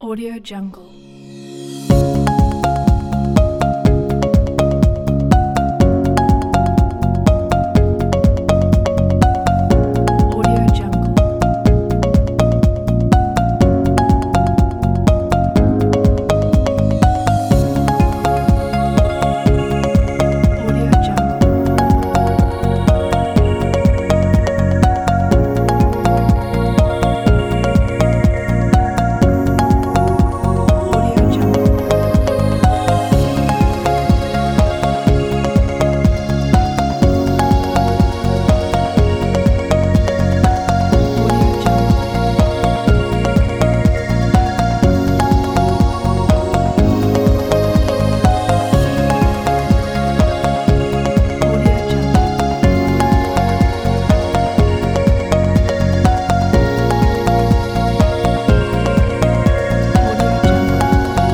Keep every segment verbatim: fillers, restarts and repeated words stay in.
Audio Jungle. Audio Jungle. Audio Jungle. Audio Jungle. Audio Jungle. Audio Jungle. Audio Jungle.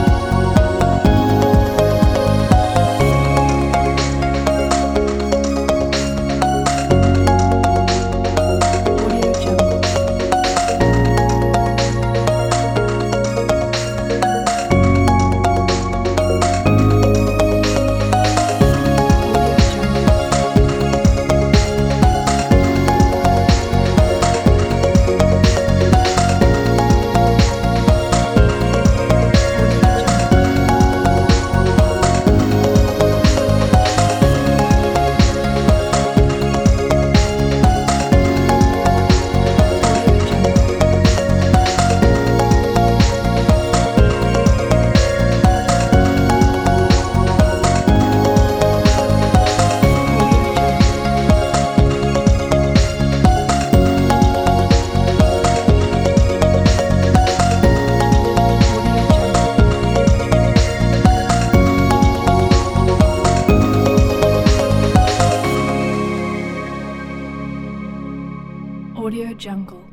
Audio Jungle. Audio Jungle. Audio Jungle. Audio Jungle. Audio Jungle. Audio Jungle. Audio Jungle.